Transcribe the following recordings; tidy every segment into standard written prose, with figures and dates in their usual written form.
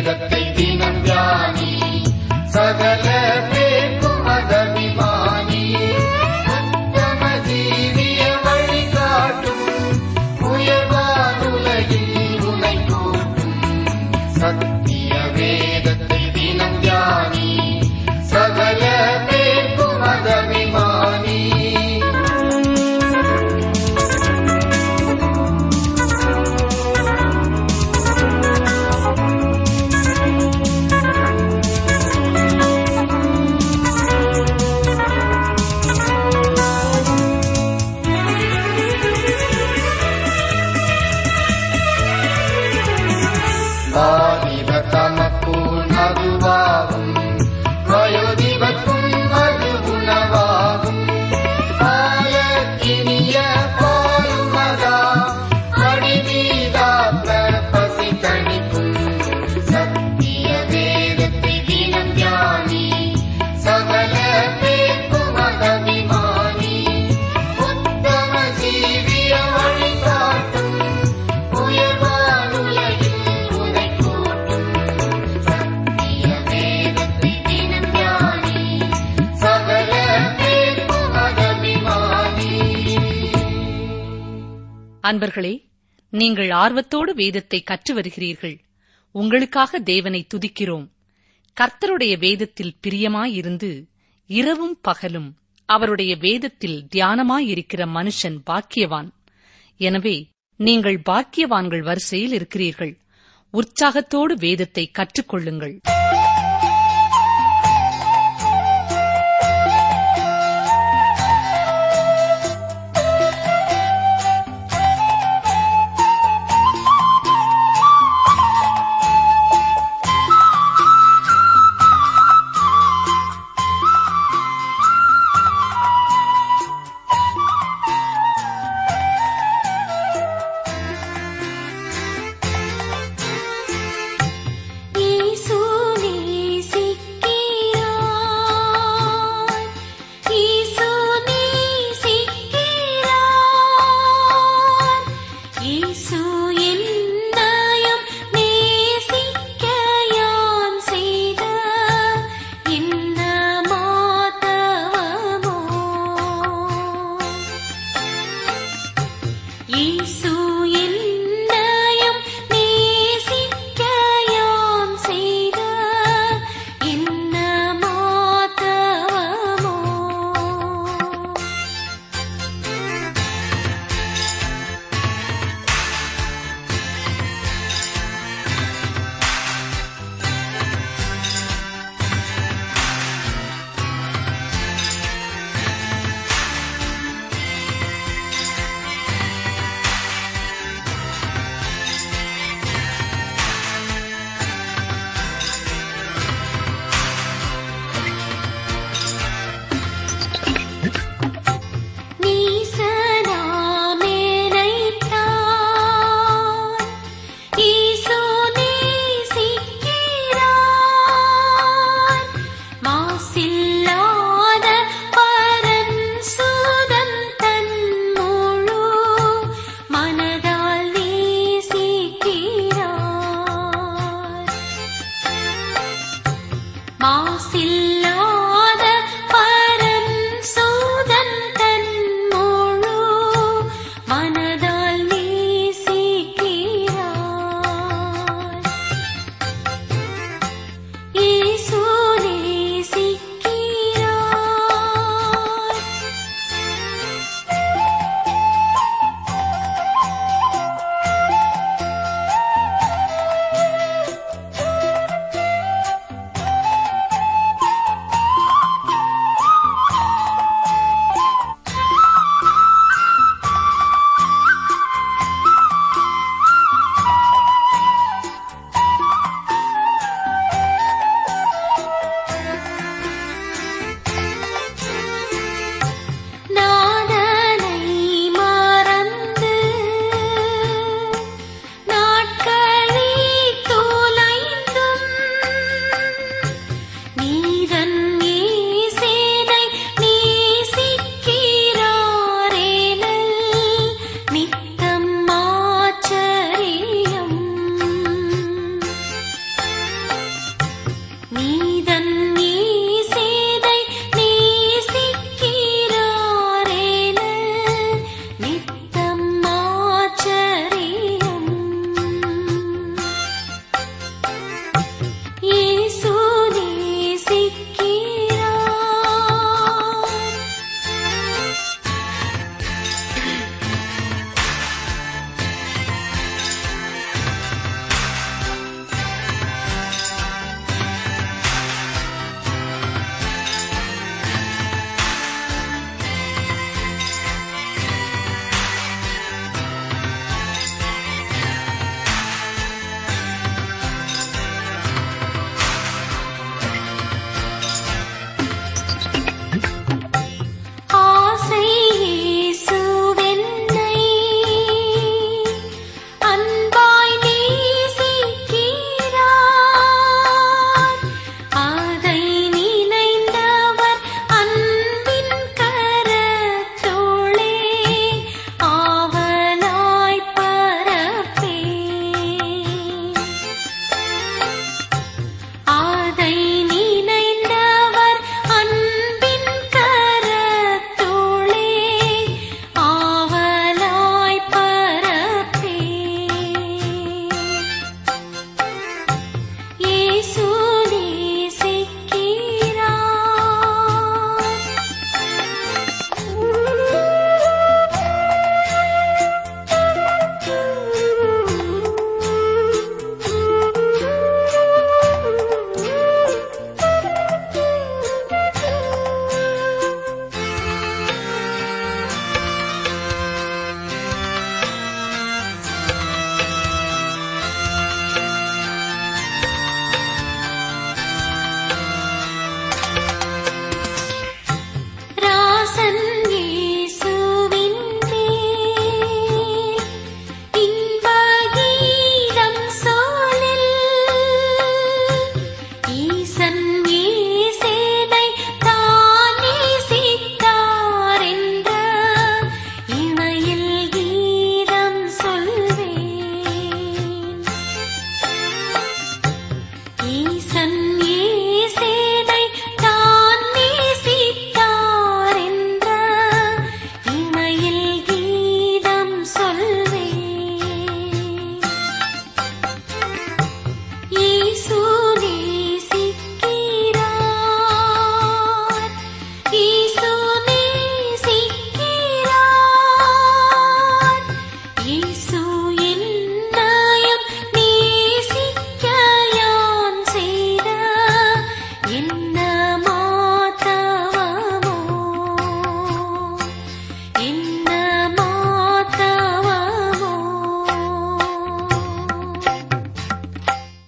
வேதத்தை தினம் தியானி, சகல பேர்க்கும் அதபிமானி. உத்தம ஜீவிய வழிகாட்டும் உயர்வானுலகில் உனை கூட்டும். சத்திய வேதத்தை தினம் தியானி, சகல பேர்க்கும் அதபிமானி. தமக்கும் அதுவாகும், வயோதிபக்கும் அது உணவாகும். பாலக்கினிய பாலும் மகா அடிமீதாத்த பசி தணிக்கும். சத்திய வேதத்தை தினம் தியானி, சகல பேர்க்கும் அதபிமானி. உத்தம ஜீவிய வழிகாட்டும் உயர்வானுலகில் உனை கூட்டும். சத்திய வேதத்தை தினம் தியானி, சகல பேர்க்கும் அதபிமானி. அன்பர்களே, நீங்கள் ஆர்வத்தோடு வேதத்தை கற்று வருகிறீர்கள். உங்களுக்காக தேவனை துதிக்கிறோம். கர்த்தருடைய வேதத்தில் பிரியமாயிருந்து இரவும் பகலும் அவருடைய வேதத்தில் தியானமாயிருக்கிற மனுஷன் பாக்கியவான். எனவே நீங்கள் பாக்கியவான்கள் வரிசையில் இருக்கிறீர்கள். உற்சாகத்தோடு வேதத்தை கற்றுக்கொள்ளுங்கள். இயேசு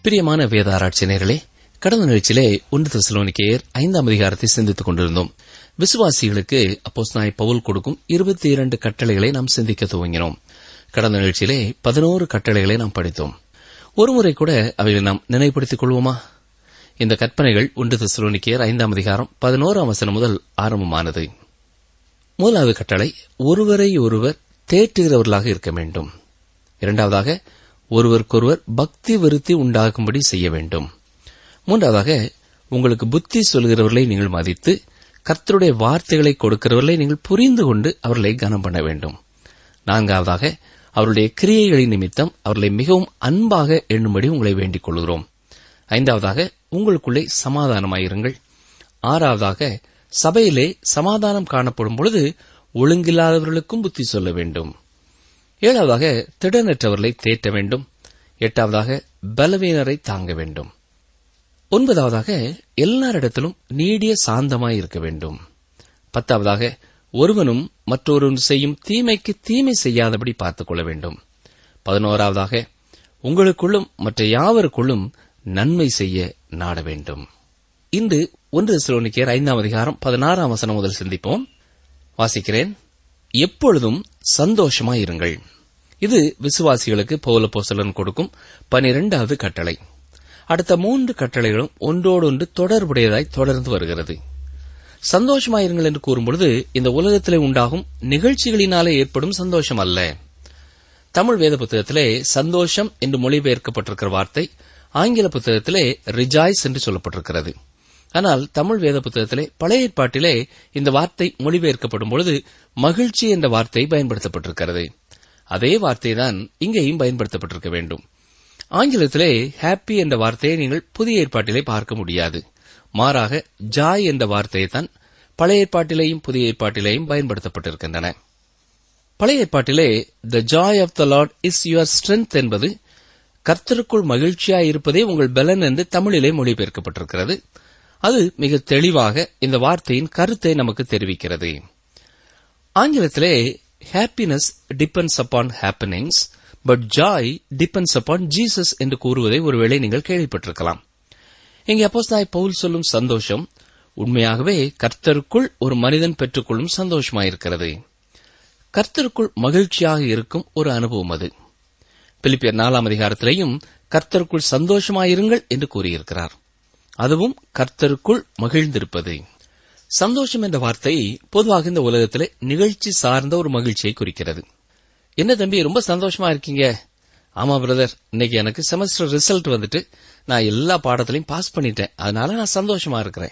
பிரியமான வேத ஆராய்ச்சியர்களே, கடந்த நிகழ்ச்சியிலே 1 தெசலோனிக்கேயர் 5ஆம் அதிகாரத்தை சிந்தித்துக் கொண்டிருந்தோம். விசுவாசிகளுக்கு அப்போஸ்தலனாகிய பவுல் கொடுக்கும் 22 கட்டளைகளை நாம் சிந்திக்க துவங்கினோம். கடந்த நிகழ்ச்சியிலே 11 கட்டளைகளை நாம் படித்தோம். ஒருமுறை கூட அவைகளை நாம் நினைவுபடுத்திக் கொள்வோமா? இந்த கற்பனைகள் 1 தெசலோனிக்கேயர் 5ஆம் அதிகாரம் 11ஆம் வசனம் முதல் ஆரம்பமானது. முதலாவது கட்டளை, ஒருவரை ஒருவர் தேற்றுகிறவர்களாக இருக்க வேண்டும். இரண்டாவதாக, ஒருவருக்கொருவர் பக்தி விருத்தி உண்டாகும்படி செய்ய வேண்டும். மூன்றாவதாக, உங்களுக்கு புத்தி சொல்கிறவர்களை நீங்கள் மதித்து கர்த்தருடைய வார்த்தைகளை கொடுக்கிறவர்களை நீங்கள் புரிந்து கொண்டு அவர்களை கனம் பண்ண வேண்டும். நான்காவதாக, அவருடைய கிரியைகளின் நிமித்தம் அவர்களை மிகவும் அன்பாக எண்ணும்படி உங்களை வேண்டிக் கொள்கிறோம். ஐந்தாவதாக, உங்களுக்குள்ளே சமாதானமாயிருங்கள். ஆறாவதாக, சபையிலே சமாதானம் காணப்படும் பொழுது ஒழுங்கில்லாதவர்களுக்கும் புத்தி சொல்ல வேண்டும். ஏழாவதாக, திடனற்றவர்களை தேற்ற வேண்டும். எட்டாவதாக, பலவீனரை தாங்க வேண்டும். ஒன்பதாவதாக, எல்லாரிடத்திலும் நீடிய சாந்தமாயிருக்க வேண்டும். பத்தாவதாக, ஒருவனும் மற்றொருவன் செய்யும் தீமைக்கு தீமை செய்யாதபடி பார்த்துக் கொள்ள வேண்டும். 11ஆவதாக, உங்களுக்குள்ளும் மற்ற யாவருக்குள்ளும் நன்மை செய்ய நாட வேண்டும். இன்று 1 தெசலோனிக்கேயர் 5ஆம் அதிகாரம் 16ஆம் வசனம் முதல் சிந்திப்போம். வாசிக்கிறேன். எப்பொழுதும் சந்தோஷமாயிருங்கள். இது விசுவாசிகளுக்கு பவுல் அப்போஸ்தலன் கொடுக்கும் 12வது கட்டளை. அடுத்த 3 கட்டளைகளும் ஒன்றோடொன்று தொடர்புடையதாய் தொடர்ந்து வருகிறது. சந்தோஷமாயிருங்கள் என்று கூறும்பொழுது இந்த உலகத்திலே உண்டாகும் நிகழ்ச்சிகளினாலே ஏற்படும் சந்தோஷம் அல்ல. தமிழ் வேத புத்தகத்திலே சந்தோஷம் என்று மொழிபெயர்க்கப்பட்டிருக்கிற வார்த்தை ஆங்கில புத்தகத்திலே ரிஜாய்ஸ் என்று சொல்லப்பட்டிருக்கிறது. ஆனால் தமிழ் வேத புத்தகத்திலே பழைய ஏற்பாட்டிலே இந்த வார்த்தை மொழிபெயர்க்கப்படும் பொழுது மகிழ்ச்சி என்ற வார்த்தை பயன்படுத்தப்பட்டிருக்கிறது. அதே வார்த்தைதான் இங்கேயும் பயன்படுத்தப்பட்டிருக்க வேண்டும். ஆங்கிலத்திலே ஹாப்பி என்ற வார்த்தையை நீங்கள் புதிய ஏற்பாட்டிலே பார்க்க முடியாது. மாறாக ஜாய் என்ற வார்த்தையை தான் பழைய ஏற்பாட்டிலேயும் புதிய ஏற்பாட்டிலேயும் பயன்படுத்தப்பட்டிருக்கின்றன. பழைய ஏற்பாட்டிலே the joy of the Lord is your strength என்பது கர்த்தருக்குள் மகிழ்ச்சியாயிருப்பதே உங்கள் பலன் என்று தமிழிலே மொழிபெயர்க்கப்பட்டிருக்கிறது. அது மிக தெளிவாக இந்த வார்த்தையின் கருத்தை நமக்கு தெரிவிக்கிறது. ஆங்கிலத்திலே happiness depends upon happenings, but joy depends upon Jesus என்று கூறுவதை ஒருவேளை நீங்கள் கேள்விப்பட்டிருக்கலாம். இங்கே அப்போஸ்தலனாகிய பவுல் சொல்லும் சந்தோஷம் உண்மையாகவே கர்த்தருக்குள் ஒரு மனிதன் பெற்றுக்கொள்ளும் சந்தோஷமாயிருக்கிறது. கர்த்தருக்குள் மகிழ்ச்சியாக இருக்கும் ஒரு அனுபவம் அது. பிலிப்பியர் 4ஆம் அதிகாரத்திலேயும் கர்த்தருக்குள் சந்தோஷமாயிருங்கள் என்று கூறியிருக்கிறார். அதுவும் கர்த்தருக்குள் மகிழ்ந்திருப்பது. சந்தோஷம் என்ற வார்த்தை பொதுவாக இந்த உலகத்திலே நிகழ்ச்சி சார்ந்த ஒரு மகிழ்ச்சியை குறிக்கிறது. என்ன தம்பி, ரொம்ப சந்தோஷமா இருக்கீங்க? ஆமா பிரதர், இன்னைக்கு எனக்கு செமஸ்டர் ரிசல்ட் வந்துட்டு நான் எல்லா பாடத்திலையும் பாஸ் பண்ணிட்டேன், அதனால நான் சந்தோஷமா இருக்கிறேன்.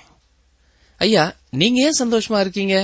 ஐயா, நீங்க ஏன் சந்தோஷமா இருக்கீங்க?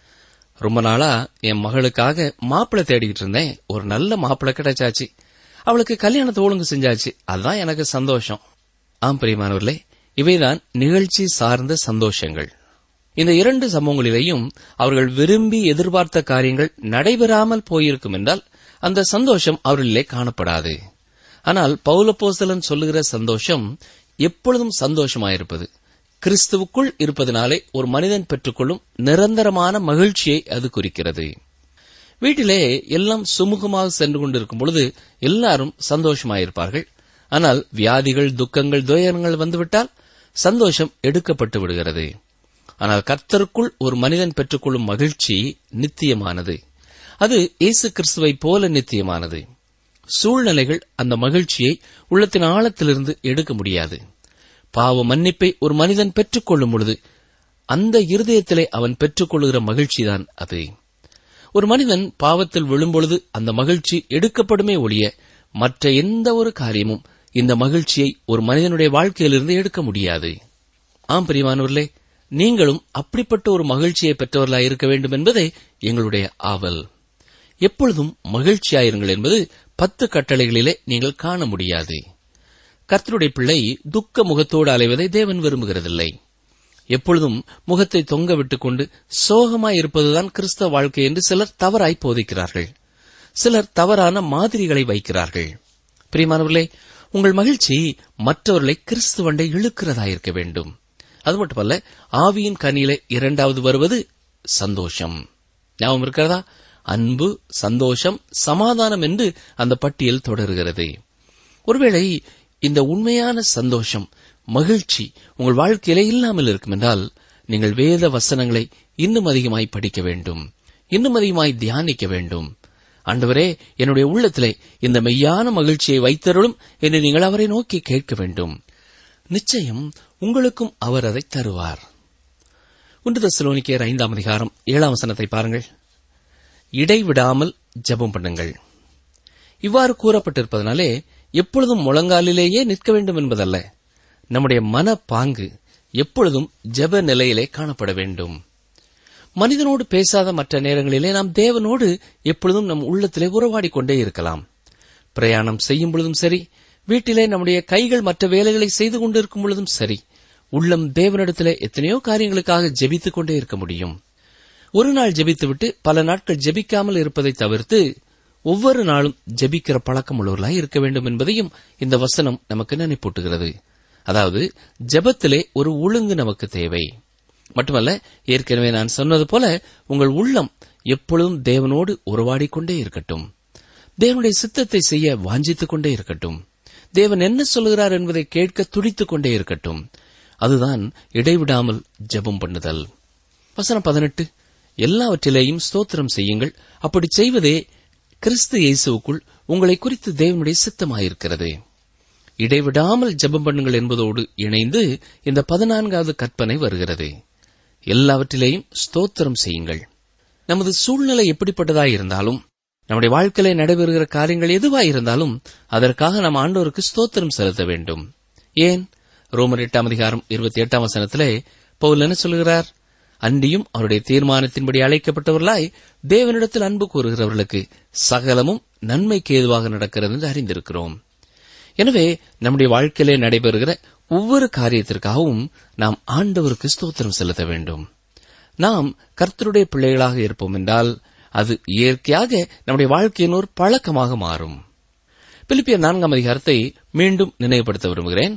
ரொம்ப நாளா என் மகளுக்காக மாப்பிள்ளை தேடிக்கிட்டு இருந்தேன், ஒரு நல்ல மாப்பிள்ளை கிடைச்சாச்சு, அவளுக்கு கல்யாணத்தை ஒழுங்கு செஞ்சாச்சு, அதுதான் எனக்கு சந்தோஷம். ஆம் பிரியமானவர்களே, இவைதான் நிகழ்ச்சி சார்ந்த சந்தோஷங்கள். இந்த 2 சம்பவங்களிலேயும் அவர்கள் விரும்பி எதிர்பார்த்த காரியங்கள் நடைபெறாமல் போயிருக்கும் என்றால் அந்த சந்தோஷம் அவர்களிலே காணப்படாது. ஆனால் பவுல் அப்போஸ்தலன் சொல்லுகிற சந்தோஷம் எப்பொழுதும் சந்தோஷமாயிருப்பது, கிறிஸ்துவுக்குள் இருப்பதனாலே ஒரு மனிதன் பெற்றுக்கொள்ளும் நிரந்தரமான மகிழ்ச்சியை அது குறிக்கிறது. வீட்டிலே எல்லாம் சுமூகமாக சென்று கொண்டிருக்கும் பொழுது எல்லாரும் சந்தோஷமாயிருப்பார்கள். ஆனால் வியாதிகள், துக்கங்கள், துயரங்கள் வந்துவிட்டால் சந்தோஷம் எடுக்கப்பட்டு விடுகிறது. ஆனால் கர்த்தருக்குள் ஒரு மனிதன் பெற்றுக்கொள்ளும் மகிழ்ச்சி நித்தியமானது. அது இயேசு கிறிஸ்துவை போல நித்தியமானது. சூழ்நிலைகள் அந்த மகிழ்ச்சியை உள்ளத்தின் ஆழத்திலிருந்து எடுக்க முடியாது. பாவ மன்னிப்பை ஒரு மனிதன் பெற்றுக்கொள்ளும் பொழுது அந்த இருதயத்திலே அவன் பெற்றுக்கொள்ளுகிற மகிழ்ச்சிதான் அது. ஒரு மனிதன் பாவத்தில் விழும்பொழுது அந்த மகிழ்ச்சி எடுக்கப்படுமே ஒழிய மற்ற எந்த ஒரு காரியமும் இந்த மகிழ்ச்சியை ஒரு மனிதனுடைய வாழ்க்கையிலிருந்து எடுக்க முடியாது. ஆம் பிரியமானவர்களே, நீங்களும் அப்படிப்பட்ட ஒரு மகிழ்ச்சியை பெற்றவர்களாய் இருக்க வேண்டும் என்பதே எங்களுடைய ஆவல். எப்பொழுதும் மகிழ்ச்சியாயிருங்கள் என்பது 10 கட்டளைகளிலே நீங்கள் காண முடியாது. கர்த்தருடைய பிள்ளை துக்க முகத்தோடு அலைவதை தேவன் விரும்புகிறதில்லை. எப்பொழுதும் முகத்தை தொங்க விட்டுக் கொண்டு சோகமாய் இருப்பதுதான் கிறிஸ்தவ வாழ்க்கை என்று சிலர் தவறாய் போதிக்கிறார்கள். சிலர் தவறான மாதிரிகளை வைக்கிறார்கள். பிரியமானவர்களே, உங்கள் மகிழ்ச்சி மற்றவர்களை கிறிஸ்துவண்டை இழுக்கிறதாயிருக்க வேண்டும். அது மட்டுமல்ல, ஆவியின் கனியிலே 2வது வருவது சந்தோஷம். ஞாபகம் இருக்கிறதா? அன்பு, சந்தோஷம், சமாதானம் என்று அந்த பட்டியல் தொடர்கிறது. ஒருவேளை இந்த உண்மையான சந்தோஷம், மகிழ்ச்சி உங்கள் வாழ்க்கையிலே இல்லாமல் இருக்கும் என்றால், நீங்கள் வேத வசனங்களை இன்னும் அதிகமாய் படிக்க வேண்டும், இன்னும் அதிகமாய் தியானிக்க வேண்டும். ஆண்டவரே, என்னுடைய உள்ளத்திலே இந்த மெய்யான மகிழ்ச்சியை வைத்தருளும் என்று நீங்கள் அவரை நோக்கி கேட்க வேண்டும். நிச்சயம் உங்களுக்கும் அவர் அதை தருவார். 1 தெசலோனிக்கேயர் 5ஆம் அதிகாரம் 7ஆம் வசனத்தை பாருங்கள். இடைவிடாமல் ஜெபம் பண்ணுங்கள். இவ்வாறு கூறப்பட்டிருப்பதனாலே எப்பொழுதும் முழங்காலிலேயே நிற்க வேண்டும் என்பதல்ல, நம்முடைய மனப்பாங்கு எப்பொழுதும் ஜெப நிலையிலே காணப்பட வேண்டும். மனிதனோடு பேசாத மற்ற நேரங்களிலே நாம் தேவனோடு எப்பொழுதும் நம் உள்ளத்திலே உறவாடிக் கொண்டே இருக்கலாம். பிரயாணம் செய்யும் பொழுதும் சரி, வீட்டிலே நம்முடைய கைகள் மற்ற வேலைகளை செய்து கொண்டிருக்கும் பொழுதும் சரி, உள்ளம் தேவனிடத்திலே எத்தனையோ காரியங்களுக்காக ஜெபித்துக் கொண்டே இருக்க முடியும். ஒரு நாள் ஜெபித்துவிட்டு பல நாட்கள் ஜெபிக்காமல் இருப்பதை தவிர்த்து ஒவ்வொரு நாளும் ஜெபிக்கிற பழக்கம் உள்ளவர்களாய் இருக்க வேண்டும் என்பதையும் இந்த வசனம் நமக்கு நினைப்பூட்டுகிறது. அதாவது, ஜெபத்திலே ஒரு ஒழுங்கு நமக்கு தேவை. மட்டுமல்ல, ஏற்கனவே நான் சொன்னது போல உங்கள் உள்ளம் எப்பொழுதும் தேவனோடு உறவாடிக் கொண்டே இருக்கட்டும். தேவனுடைய சித்தத்தை செய்ய வாஞ்சித்துக் கொண்டே இருக்கட்டும். தேவன் என்ன சொல்கிறார் என்பதை கேட்க துடித்துக் கொண்டே இருக்கட்டும். அதுதான் இடைவிடாமல் ஜெபம் பண்ணுதல். வசனம் 18, எல்லாவற்றிலேயும் ஸ்தோத்திரம் செய்யுங்கள், அப்படி செய்வதே கிறிஸ்து இயேசுவுக்குள் உங்களை குறித்து தேவனுடைய சித்தமாயிருக்கிறது. இடைவிடாமல் ஜெபம் பண்ணுங்கள் என்பதோடு இணைந்து இந்த 14வது கற்பனை வருகிறது. எல்லாவற்றிலேயும் ஸ்தோத்திரம் செய்யுங்கள். நமது சூழ்நிலை எப்படிப்பட்டதாயிருந்தாலும், நம்முடைய வாழ்க்கையிலே நடைபெறுகிற காரியங்கள் எதுவாயிருந்தாலும் அதற்காக நாம் ஆண்டவருக்கு ஸ்தோத்திரம் செலுத்த வேண்டும். ஏன்? ரோமர் 8ஆம் அதிகாரம் 28ஆம் வசனத்திலே பவுல் என்ன சொல்கிறார்? அன்றியும் அவருடைய தீர்மானத்தின்படி அழைக்கப்பட்டவர்களாய் தேவனிடத்தில் அன்பு கூறுகிறவர்களுக்கு சகலமும் நன்மைக்கு ஏதுவாக நடக்கிறது என்று அறிந்திருக்கிறோம். எனவே நம்முடைய வாழ்க்கையிலே நடைபெறுகிற ஒவ்வொரு காரியத்திற்காகவும் நாம் ஆண்டவருக்கு ஸ்தோத்திரம் செலுத்த வேண்டும். நாம் கர்த்தருடைய பிள்ளைகளாக இருப்போம் என்றால் அது இயற்கையாக நம்முடைய வாழ்க்கையின் ஒரு பழக்கமாக மாறும். பிலிப்பியர் 4ஆம் அதிகாரத்தை மீண்டும் நினைவுபடுத்த விரும்புகிறேன்.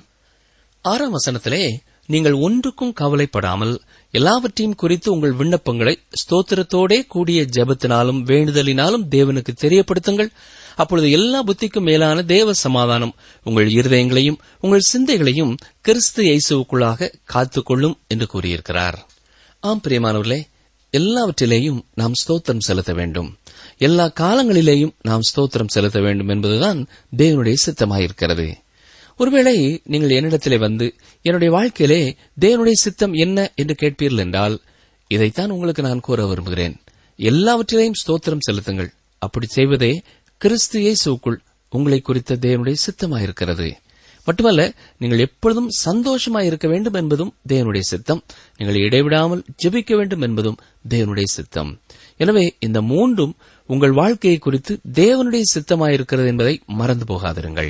6ஆம் வசனத்திலே, நீங்கள் ஒன்றுக்கும் கவலைப்படாமல் எல்லாவற்றையும் குறித்து உங்கள் விண்ணப்பங்களை ஸ்தோத்திரத்தோடே கூடிய ஜெபத்தினாலும் வேண்டுதலினாலும் தேவனுக்கு தெரியப்படுத்துங்கள். அப்பொழுது எல்லா புத்திக்கும் மேலான தேவ சமாதானம் உங்கள் இருதயங்களையும் உங்கள் சிந்தைகளையும் கிறிஸ்து இயேசுவுக்குள்ளாக காத்துக்கொள்ளும் என்று கூறியிருக்கிறார். ஆம் பிரியமானவர்களே, எல்லாவற்றிலேயும் நாம் ஸ்தோத்திரம் செலுத்த வேண்டும். எல்லா காலங்களிலேயும் நாம் ஸ்தோத்திரம் செலுத்த வேண்டும் என்பதுதான் தேவனுடைய சித்தமாயிருக்கிறது. ஒருவேளை நீங்கள் என்னிடத்திலே வந்து என்னுடைய வாழ்க்கையிலே தேவனுடைய சித்தம் என்ன என்று கேட்பீர்கள் என்றால், இதைத்தான் உங்களுக்கு நான் கூற விரும்புகிறேன். எல்லாவற்றிலேயும் ஸ்தோத்திரம் செலுத்துங்கள். அப்படி செய்வதே கிறிஸ்து இயேசுவுக்குள் உங்களை குறித்த தேவனுடைய சித்தமாயிருக்கிறது. மட்டுமல்ல, நீங்கள் எப்பொழுதும் சந்தோஷமாயிருக்க வேண்டும் என்பதும் தேவனுடைய சித்தம். நீங்கள் இடைவிடாமல் ஜெபிக்க வேண்டும் என்பதும் தேவனுடைய சித்தம். எனவே இந்த மூன்றும் உங்கள் வாழ்க்கையை குறித்து தேவனுடைய சித்தமாயிருக்கிறது என்பதை மறந்து போகாதிருங்கள்.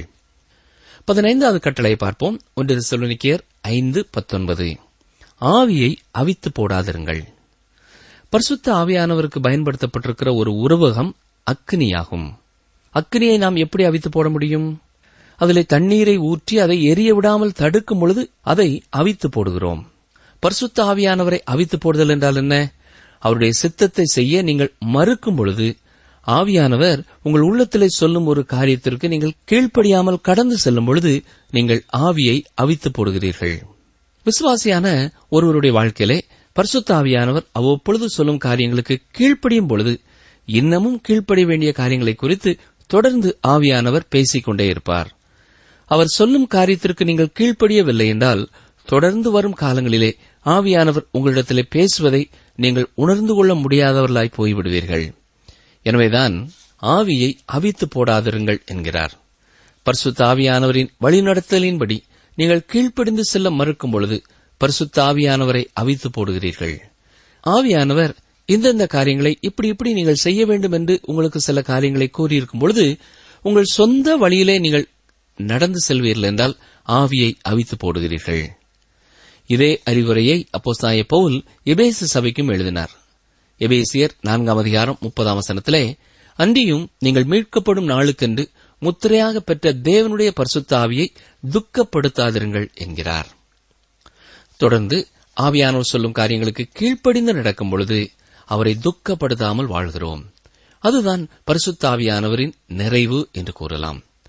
15வது கட்டளையை பார்ப்போம். 1 தெசலோனிக்கேயர் 5:19. ஆவியை அவித்து போடாதிருங்கள். பரிசுத்த ஆவியானவருக்கு பயன்படுத்தப்பட்டிருக்கிற ஒரு உருவகம் அக்கினியாகும். அக்கினியை நாம் எப்படி அவித்து போட முடியும்? அதிலே தண்ணீரை ஊற்றி அதை எரிய விடாமல் தடுக்கும் பொழுது அதை அவித்து போடுகிறோம். பரிசுத்த ஆவியானவரை அவித்து போடுதல் என்றால் என்ன? அவருடைய சித்தத்தை செய்ய நீங்கள் மறுக்கும் பொழுது ஆவியானவர் உங்கள் உள்ளத்திலே சொல்லும் ஒரு காரியத்திற்கு நீங்கள் கீழ்ப்படியாமல் கடந்து செல்லும் பொழுது நீங்கள் ஆவியை அவித்து போடுகிறீர்கள். விசுவாசியான ஒருவருடைய வாழ்க்கையிலே பரிசுத்த ஆவியானவர் அவ்வப்பொழுது சொல்லும் காரியங்களுக்கு கீழ்ப்படியும் பொழுது இன்னமும் கீழ்ப்படிய வேண்டிய காரியங்களை குறித்து தொடர்ந்து ஆவியானவர் பேசிக் கொண்டே இருப்பார். அவர் சொல்லும் காரியத்திற்கு நீங்கள் கீழ்ப்படியவில்லை என்றால் தொடர்ந்து வரும் காலங்களிலே ஆவியானவர் உங்களிடத்திலே பேசுவதை நீங்கள் உணர்ந்து கொள்ள முடியாதவர்களாய் போய்விடுவீர்கள். எனவேதான் ஆவியை அவித்து போடாதிருங்கள் என்கிறார். பரிசுத்த ஆவியானவரின் வழிநடத்தலின்படி நீங்கள் கீழ்ப்படிந்து செல்ல மறுக்கும் பொழுது பரிசுத்த ஆவியானவரை அவித்து போடுகிறீர்கள். ஆவியானவர் இந்தந்த காரியங்களை இப்படி நீங்கள் செய்ய வேண்டும் என்று உங்களுக்கு சில காரியங்களை கூறியிருக்கும் பொழுது உங்கள் சொந்த வழியிலே நீங்கள் நடந்து செல்வீர்கள் என்றால் ஆவியை அவித்து போடுகிறீர்கள். இதே அறிவுரையை அப்போஸ்தலனாகிய பவுல் எபேசு சபைக்கும் எழுதினார். எபேசியர் 4ஆம் அதிகாரம் 30ஆம் வசனத்திலே, அன்றியும் நீங்கள் மீட்கப்படும் நாளுக்கென்று முத்திரையாக பெற்ற தேவனுடைய பரிசுத்த ஆவியை துக்கப்படுத்தாதிருங்கள் என்கிறார். தொடர்ந்து ஆவியானவர் சொல்லும் காரியங்களுக்கு கீழ்ப்படிந்து நடக்கும் பொழுது அவரை துக்கப்படுத்தாமல் வாழ்கிறோம். அதுதான் பரிசுத்த ஆவியானவரின் நிறைவு என்று கூறலாம்.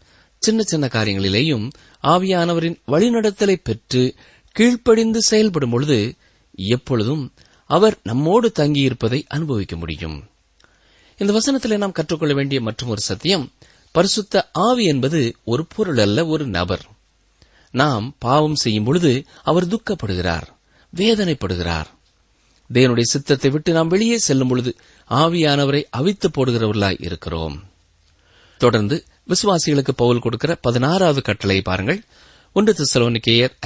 சின்ன சின்ன காரியங்களிலேயும் ஆவியானவரின் வழிநடத்தலை பெற்று கீழ்ப்படிந்து செயல்படும் பொழுது எப்பொழுதும் அவர் நம்மோடு தங்கியிருப்பதை அனுபவிக்க முடியும். இந்த வசனத்திலே நாம் கற்றுக்கொள்ள வேண்டிய மற்றும் ஒரு சத்தியம், பரிசுத்த ஆவி என்பது ஒரு பொருள் அல்ல, ஒரு நபர். நாம் பாவம் செய்யும் பொழுது அவர் துக்கப்படுகிறார், வேதனைப்படுகிறார். தேவனுடைய சித்தத்தை விட்டு நாம் வெளியே செல்லும் பொழுது ஆவியானவரை அவித்து போடுகிறவர்களாய் இருக்கிறோம். தொடர்ந்து விசுவாசிகளுக்கு பவுல் கொடுக்கிற 16வது கட்டளையை பாருங்கள். 1 தெசலோனிக்கேயர்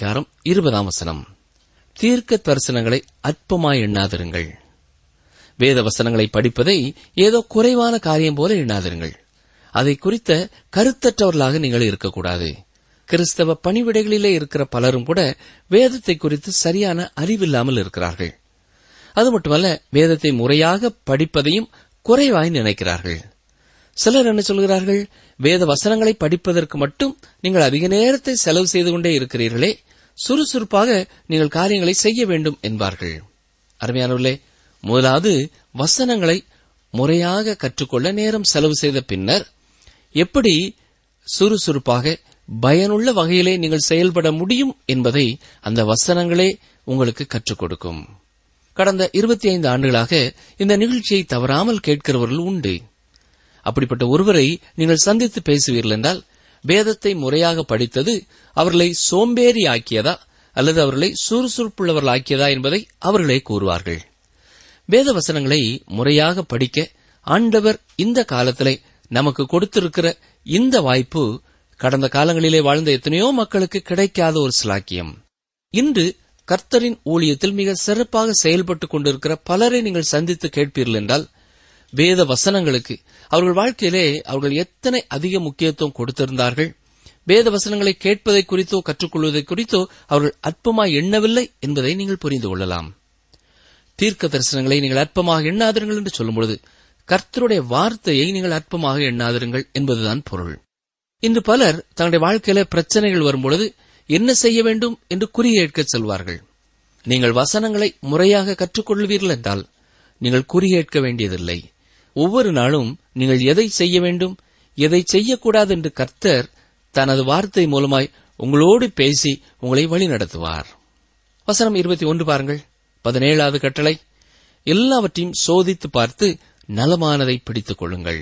5:20 தீர்க்க தரிசனங்களை அற்பமாய் எண்ணாதிருங்கள். வேத வசனங்களை படிப்பதை ஏதோ குறைவான காரியம் போல எண்ணாதிருங்கள். அதை குறித்த கருத்தற்றவர்களாக நீங்கள் இருக்கக்கூடாது. கிறிஸ்தவ பணிவிடைகளிலே இருக்கிற பலரும் கூட வேதத்தை குறித்து சரியான அறிவில்லாமல் இருக்கிறார்கள். அது மட்டுமல்ல, வேதத்தை முறையாக படிப்பதையும் குறைவாய் நினைக்கிறார்கள். சிலர் என்ன சொல்கிறார்கள்? வேத வசனங்களை படிப்பதற்கு மட்டும் நீங்கள் அதிக நேரத்தை செலவு செய்து கொண்டே இருக்கிறீர்களே, சுறுசுறுப்பாக நீங்கள் காரியங்களை செய்ய வேண்டும் என்பார்கள். அருமையானவர்களே, முதலாவது வசனங்களை முறையாக கற்றுக்கொள்ள நேரம் செலவு செய்த பின்னர் எப்படி சுறுசுறுப்பாக பயனுள்ள வகையிலே நீங்கள் செயல்பட முடியும் என்பதை அந்த வசனங்களே உங்களுக்கு கற்றுக் கொடுக்கும். கடந்த 25 ஆண்டுகளாக இந்த நிகழ்ச்சியை தவறாமல் கேட்கிறவர்கள் உண்டு. அப்படிப்பட்ட ஒருவரை நீங்கள் சந்தித்து பேசுவீர்கள் என்றால், வேதத்தை முறையாக படித்தது அவர்களை சோம்பேறி ஆக்கியதா அல்லது அவர்களை சுறுசுறுப்புள்ளவர்கள் ஆக்கியதா என்பதை அவர்களே கூறுவார்கள். வேத வசனங்களை முறையாக படிக்க ஆண்டவர் இந்த காலத்திலே நமக்கு கொடுத்திருக்கிற இந்த வாய்ப்பு கடந்த காலங்களிலே வாழ்ந்த எத்தனையோ மக்களுக்கு கிடைக்காத ஒரு சிலாக்கியம். இன்று கர்த்தரின் ஊழியத்தில் மிக சிறப்பாக செயல்பட்டுக் கொண்டிருக்கிற பலரை நீங்கள் சந்தித்து கேட்பீர்கள் என்றால், வேத வசனங்களுக்கு அவர்கள் வாழ்க்கையிலே அவர்கள் எத்தனை அதிக முக்கியத்துவம் கொடுத்திருந்தார்கள், வேத வசனங்களை கேட்பதை குறித்தோ கற்றுக்கொள்வதை குறித்தோ அவர்கள் அற்பமாய் எண்ணவில்லை என்பதை நீங்கள் புரிந்து கொள்ளலாம். தீர்க்க தரிசனங்களை நீங்கள் அற்பமாக எண்ணாதிருங்கள் என்று சொல்லும்பொழுது கர்த்தருடைய வார்த்தையை நீங்கள் அற்பமாக எண்ணாதிருங்கள் என்பதுதான் பொருள். இன்று பலர் தங்களுடைய வாழ்க்கையில பிரச்சனைகள் வரும்பொழுது என்ன செய்ய வேண்டும் என்று குறியேற்க செல்வார்கள். நீங்கள் வசனங்களை முறையாக கற்றுக்கொள்வீர்கள் என்றால் நீங்கள் குறியேற்க வேண்டியதில்லை. ஒவ்வொரு நாளும் நீங்கள் எதை செய்ய வேண்டும், எதை செய்யக்கூடாது என்று கர்த்தர் தனது வார்த்தை மூலமாய் உங்களோடு பேசி உங்களை வழிநடத்துவார். வசனம் 21 பாருங்கள். 17வது கட்டளை, எல்லாவற்றையும் சோதித்து பார்த்து நலமானதை பிடித்துக் கொள்ளுங்கள்.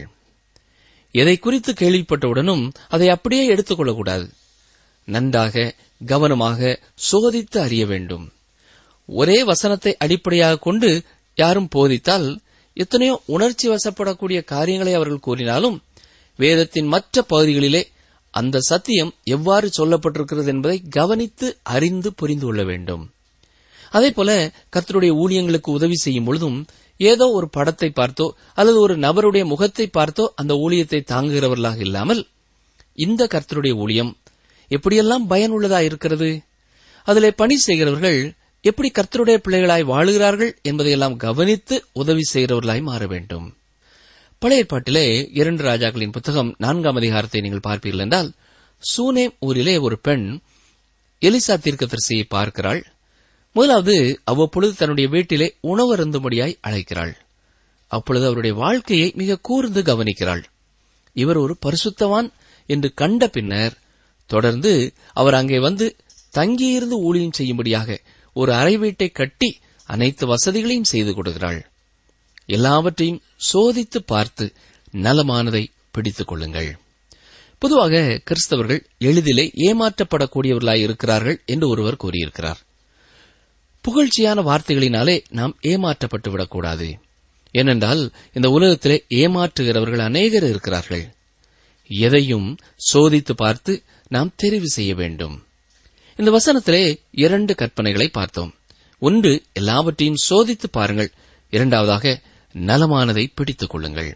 எதை குறித்து கேள்விப்பட்டவுடனும் அதை அப்படியே எடுத்துக் கொள்ளக்கூடாது. நன்றாக கவனமாக சோதித்து அறிய வேண்டும். ஒரே வசனத்தை அடிப்படையாக கொண்டு யாரும் போதித்தால் எத்தனையோ உணர்ச்சி வசப்படக்கூடிய காரியங்களை அவர்கள் கூறினாலும் வேதத்தின் மற்ற பகுதிகளிலே அந்த சத்தியம் எவ்வாறு சொல்லப்பட்டிருக்கிறது என்பதை கவனித்து அறிந்து புரிந்து கொள்ள வேண்டும். அதேபோல கர்த்தருடைய ஊழியங்களுக்கு உதவி செய்யும் பொழுதும் ஏதோ ஒரு படத்தை பார்த்தோ அல்லது ஒரு நபருடைய முகத்தை பார்த்தோ அந்த ஊழியத்தை தாங்குகிறவர்களாக இல்லாமல், இந்த கர்த்தருடைய ஊழியம் எப்படியெல்லாம் பயனுள்ளதா இருக்கிறது, அதிலே பணி செய்கிறவர்கள் எப்படி கர்த்தருடைய பிள்ளைகளாய் வாழுகிறார்கள் என்பதையெல்லாம் கவனித்து உதவி செய்கிறவர்களாய் மாற வேண்டும். பழைய ஏற்பாட்டிலே 2 ராஜாக்களின் புத்தகம் 4ஆம் அதிகாரத்தை நீங்கள் பார்ப்பீர்கள் என்றால், சூனேம் ஊரிலே ஒரு பெண் எலிசா தீர்க்கதரிசியை பார்க்கிறாள். முதலாவது அவ்வப்பொழுது தன்னுடைய வீட்டிலே உணவு அருந்தும்படியாய் அழைக்கிறாள். அப்பொழுது அவருடைய வாழ்க்கையை மிக கூர்ந்து கவனிக்கிறாள். இவர் ஒரு பரிசுத்தவான் என்று கண்ட பின்னர் தொடர்ந்து அவர் அங்கே வந்து தங்கியிருந்து ஊழியம் செய்யும்படியாக ஒரு அறை வீட்டை கட்டி அனைத்து வசதிகளையும் செய்து கொடுக்கிறாள். எல்லாவற்றையும் சோதித்து பார்த்து நலமானதை பிடித்துக் கொள்ளுங்கள். பொதுவாக கிறிஸ்தவர்கள் எளிதிலே ஏமாற்றப்படக்கூடியவர்களாய் இருக்கிறார்கள் என்று ஒருவர் கூறியிருக்கிறார். புகழ்ச்சியான வார்த்தைகளினாலே நாம் ஏமாற்றப்பட்டு விடக்கூடாது. ஏனென்றால் இந்த உலகத்திலே ஏமாற்றுகிறவர்கள் அநேகர் இருக்கிறார்கள். எதையும் சோதித்து பார்த்து நாம் தெரிவு செய்ய வேண்டும். இந்த வசனத்திலே 2 கற்பனைகளை பார்த்தோம். ஒன்று, எல்லாவற்றையும் சோதித்து பாருங்கள். இரண்டாவதாக, நலமானதை பிடித்துக் கொள்ளுங்கள்.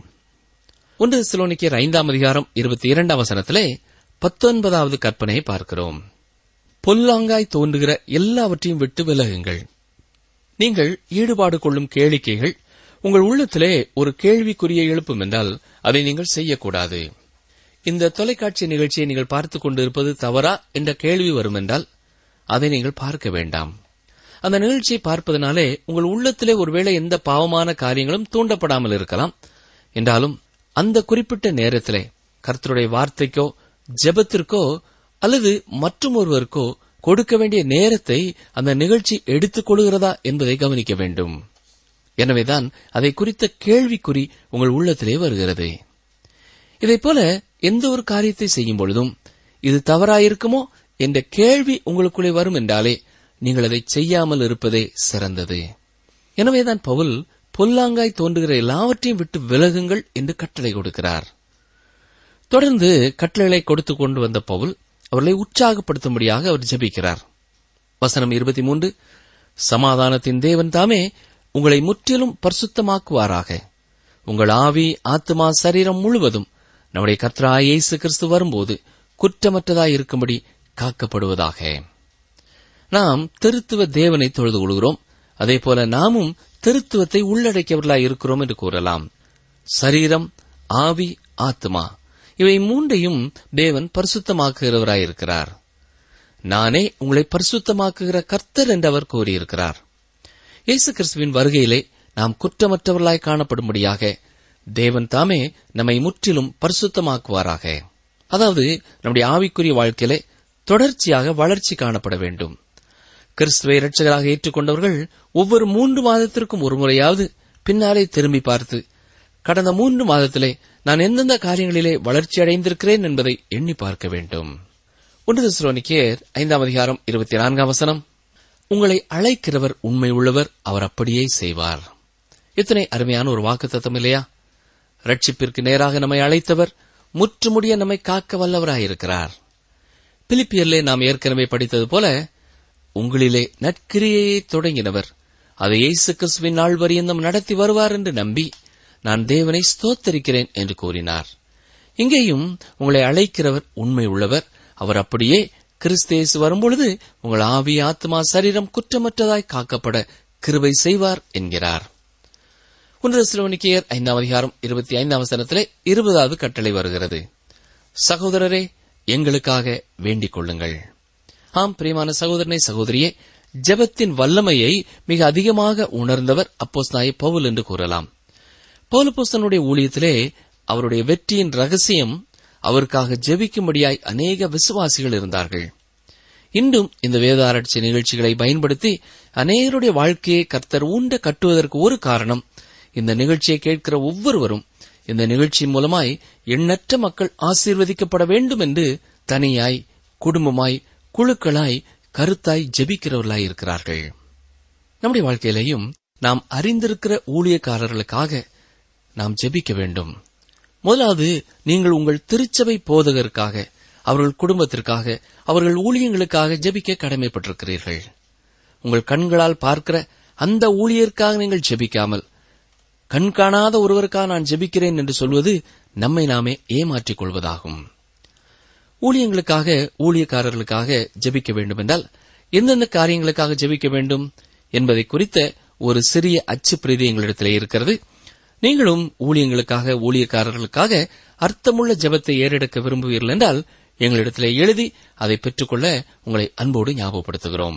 1 தெசலோனிக்கேயர் 5ஆம் அதிகாரம் 22ஆம் வசனத்திலே 19வது கற்பனையை பார்க்கிறோம். பொல்லாங்காய் தோன்றுகிற எல்லாவற்றையும் விட்டு விலகுங்கள். நீங்கள் ஈடுபாடு கொள்ளும் கேளிக்கைகள் உங்கள் உள்ளத்திலே ஒரு கேள்விக்குறியை எழுப்பும் என்றால் அதை நீங்கள் செய்யக்கூடாது. இந்த தொலைக்காட்சி நிகழ்ச்சியை நீங்கள் பார்த்துக் கொண்டிருப்பது தவறா என்ற கேள்வி வரும் என்றால் அதை நீங்கள் பார்க்க வேண்டாம். அந்த நிகழ்ச்சியை பார்ப்பதனாலே உங்கள் உள்ளத்திலே ஒருவேளை எந்த பாவமான காரியங்களும் தூண்டப்படாமல் இருக்கலாம். என்றாலும் அந்த குறிப்பிட்ட நேரத்திலே கர்த்தருடைய வார்த்தைக்கோ ஜெபத்திற்கோ அல்லது மற்றும் ஒருவருக்கோ கொடுக்க வேண்டிய நேரத்தை அந்த நிகழ்ச்சி எடுத்துக் கொள்கிறதா என்பதை கவனிக்க வேண்டும். எனவேதான் அதை குறித்த கேள்விக்குறி உங்கள் உள்ளத்திலே வருகிறது. இதைப்போல எந்த ஒரு காரியத்தை செய்யும் பொழுதும் இது தவறாயிருக்குமோ என்ற கேள்வி உங்களுக்குள்ளே வரும் என்றாலே நீங்கள் அதை செய்யாமல் இருப்பதே சிறந்தது. எனவேதான் பவுல் பொல்லாங்காய் தோன்றுகிற எல்லாவற்றையும் விட்டு விலகுங்கள் என்று கட்டளை கொடுக்கிறார். தொடர்ந்து கட்டளைகளை கொடுத்துக் கொண்டு வந்த பவுல் அவர்களை உற்சாகப்படுத்தும்படியாக அவர் ஜெபிக்கிறார். வசனம் 23, சமாதானத்தின் தேவன் தாமே உங்களை முற்றிலும் பரிசுத்தமாக்குவாராக. உங்கள் ஆவி, ஆத்துமா, சரீரம் முழுவதும் நம்முடைய கர்த்தராகிய இயேசு கிறிஸ்து வரும்போது குற்றமற்றதாய் இருக்கும்படி காக்கப்படுவதாக. நாம் திருத்துவ தேவனை தொழுது கொள்கிறோம். அதேபோல நாமும் திருத்துவத்தை உள்ளடக்கியவர்களாய் இருக்கிறோம் என்று கூறலாம். சரீரம், ஆவி, ஆத்மா இவை மூன்றையும் தேவன் பரிசுத்தமாக்குகிறவராயிருக்கிறார். நானே உங்களை பரிசுத்தமாக்குகிற கர்த்தர் என்று அவர் கூறியிருக்கிறார். இயேசு கிறிஸ்துவின் வருகையிலே நாம் குற்றமற்றவர்களாய் காணப்படும்படியாக தேவன் தாமே நம்மை முற்றிலும் பரிசுத்தமாக்குவாராக. அதாவது நம்முடைய ஆவிக்குரிய வாழ்க்கையிலே தொடர்ச்சியாக வளர்ச்சி காணப்பட வேண்டும். கிறிஸ்துவை இரட்சகராக ஏற்றுக்கொண்டவர்கள் ஒவ்வொரு 3 மாதத்திற்கும் ஒரு முறையாவது பின்னாலே திரும்பி பார்த்து, கடந்த 3 மாதத்திலே நான் எந்தெந்த காரியங்களிலே வளர்ச்சி அடைந்திருக்கிறேன் என்பதை எண்ணி பார்க்க வேண்டும். 1 தெசலோனிக்கேயர் 5:24 உங்களை அழைக்கிறவர் உண்மை உள்ளவர், அவர் அப்படியே செய்வார். இத்தனை அருமையான ஒரு வாக்குத்தத்தம் இல்லையா? ரட்சிப்பிற்கு நேராக நம்மை அழைத்தவர் முற்றுமுடிய நம்மை காக்க வல்லவராயிருக்கிறார். பிலிப்பியரிலே நாம் ஏற்கனவே படித்தது போல, உங்களிலே நற்கிரியையை தொடங்கினவர் அதை இயேசு கிறிஸ்துவின் நாள் வரியந்தம் நடத்தி வருவார் என்று நம்பி நான் தேவனை ஸ்தோத்தரிக்கிறேன் என்று கூறினார். இங்கேயும் உங்களை அழைக்கிறவர் உண்மை உள்ளவர், அவர் அப்படியே கிறிஸ்து இயேசு வரும்பொழுது உங்கள் ஆவி, ஆத்மா, சரீரம் குற்றமற்றதாய் காக்கப்பட கிருபை செய்வார் என்கிறார். 1 தெசலோனிக்கேயர் 5:25 20வது கட்டளை வருகிறது. சகோதரரே, எங்களுக்காக வேண்டிக் கொள்ளுங்கள். ஆம் பிரியமான சகோதரனே, சகோதரியே, ஜெபத்தின் வல்லமையை மிக அதிகமாக உணர்ந்தவர் அப்போஸ்தலனாகிய பவுல் என்று கூறலாம். பவுல் அப்போஸ்தலனுடைய ஊழியத்திலே அவருடைய வெற்றியின் ரகசியம் அவருக்காக ஜெபிக்கும்படியாய் அநேக விசுவாசிகள் இருந்தார்கள். இன்றும் இந்த வேத ஆராய்ச்சி நிகழ்ச்சிகளை பயன்படுத்தி அநேகருடைய வாழ்க்கையை கர்த்தர் ஊண்ட கட்டுவதற்கு ஒரு காரணம், இந்த நிகழ்ச்சியை கேட்கிற ஒவ்வொருவரும் இந்த நிகழ்ச்சியின் மூலமாய் எண்ணற்ற மக்கள் ஆசீர்வதிக்கப்பட வேண்டும் என்று தனியாய், குடும்பமாய், குழுக்களாய், கருத்தாய் ஜெபிக்கிறவர்களாய் இருக்கிறார்கள். நம்முடைய வாழ்க்கையிலேயும் நாம் அறிந்திருக்கிற ஊழியக்காரர்களுக்காக நாம் ஜெபிக்க வேண்டும். முதலாவது, நீங்கள் உங்கள் திருச்சபை போதகருக்காக, அவர்கள் குடும்பத்திற்காக, அவர்கள் ஊழியங்களுக்காக ஜெபிக்க கடமைப்பட்டிருக்கிறீர்கள். உங்கள் கண்களால் பார்க்கிற அந்த ஊழியருக்காக நீங்கள் ஜெபிக்காமல், கண்காணாத ஒருவருக்காக நான் ஜெபிக்கிறேன் என்று சொல்வது நம்மை நாமே ஏமாற்றிக் கொள்வதாகும். ஊழியங்களுக்காக, ஊழியக்காரர்களுக்காக ஜெபிக்க வேண்டும் என்றால் எந்தெந்த காரியங்களுக்காக ஜெபிக்க வேண்டும் என்பதை குறித்த ஒரு சிறிய அச்சுப்பிரதி எங்களிடத்திலே இருக்கிறது. நீங்களும் ஊழியங்களுக்காக, ஊழியக்காரர்களுக்காக அர்த்தமுள்ள ஜெபத்தை ஏறெடுக்க விரும்புவீர்கள் என்றால் எங்களிடத்திலே எழுதி அதை பெற்றுக்கொள்ள உங்களை அன்போடு ஞாபகப்படுத்துகிறோம்.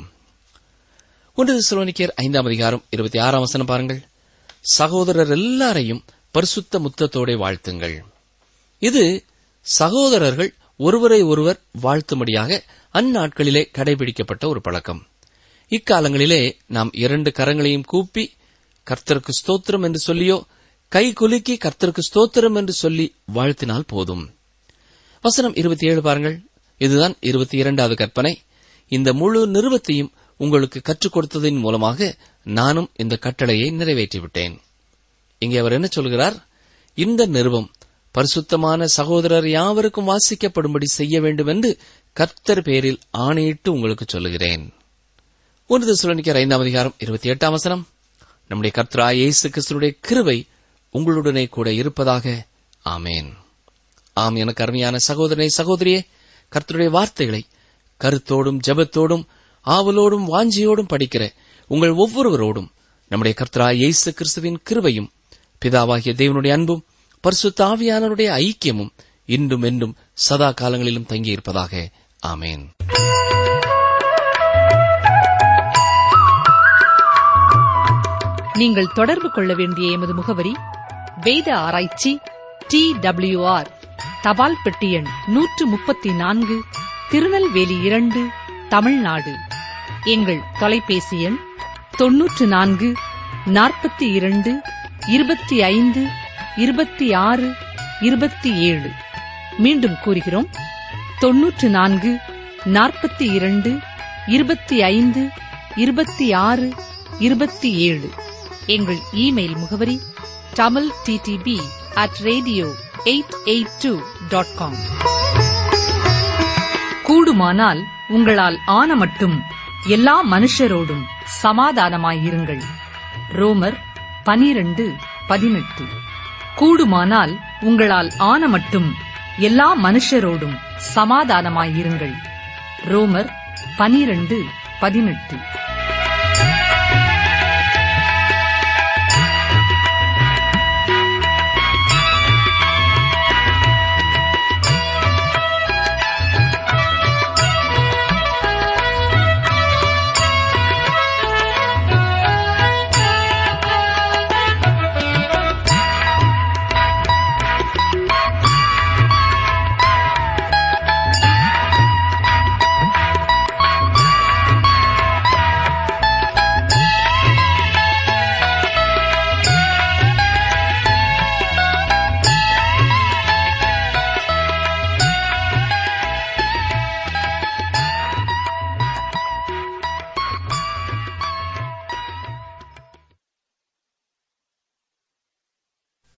1 தெசலோனிக்கேயர் 5:26 பாருங்கள். சகோதரர் எல்லாரையும் பரிசுத்த முத்தத்தோടെ வாழ்த்துங்கள். இது சகோதரர்கள் ஒருவரை ஒருவர் வாழ்த்தும்படியாக அந்நாட்களிலே கடைபிடிக்கப்பட்ட ஒரு பழக்கம். இக்காலங்களிலே நாம் 2 கரங்களையும் கூப்பி கர்த்தருக்கு ஸ்தோத்திரம் என்று சொல்லியோ, கை குலுக்கி கர்த்தருக்கு ஸ்தோத்திரம் என்று சொல்லி வாழ்த்தினால் போதும். வசனம் 27 பாருங்கள். இதுதான் 22வது கற்பனை. இந்த முழு நிறுவத்தையும் உங்களுக்கு கற்றுக் கொடுத்ததின் மூலமாக நானும் இந்த கட்டளையை நிறைவேற்றிவிட்டேன். இங்கே அவர் என்ன சொல்கிறார்? இந்த நிறுவம் பரிசுத்தமான சகோதரர் யாவருக்கும் வாசிக்கப்படும்படி செய்ய வேண்டும் என்று கர்த்தர் பேரில் ஆணையிட்டு உங்களுக்கு சொல்லுகிறேன். 1 தெசலோனிக்கேயர் 5:28 நம்முடைய கர்த்தராகிய இயேசு கிறிஸ்துவினுடைய கிருபை உங்களுடனே கூட இருப்பதாக. ஆமேன். ஆம், எனக்கு அருமையான சகோதரனே, சகோதரியே, கர்த்தருடைய வார்த்தைகளை கருத்தோடும் ஜெபத்தோடும் ஆவலோடும் வாஞ்சியோடும் படிக்கிற உங்கள் ஒவ்வொருவரோடும் நம்முடைய கர்த்தராகிய இயேசு கிறிஸ்துவின் கிருபையும் பிதாவாகிய தேவனுடைய அன்பும் பரிசுத்த ஆவியானவருடைய ஐக்கியமும் இன்றும் என்றும் சதா காலங்களிலும் தங்கியிருப்பதாக. ஆமேன். நீங்கள் தொடர்பு கொள்ள வேண்டிய எமது முகவரி: வேத ஆராய்ச்சி TWR தபால் பெட்டி எண் 134, திருநெல்வேலி 2, தமிழ்நாடு. எங்கள் தொலைபேசி எண் 94 42 25 26 27. மீண்டும் கூறுகிறோம், 94 42 25 26 27. எங்கள் இமெயில் முகவரி tamilttb@radio882.com. கூடுமானால் உங்களால் ஆன மட்டும் எல்லா மனுஷரோடும் சமாதானமாயிருங்கள். ரோமர் 12:18. கூடுமானால் உங்களால் ஆன மட்டும் எல்லா மனுஷரோடும் சமாதானமாயிருங்கள். ரோமர் 12:18.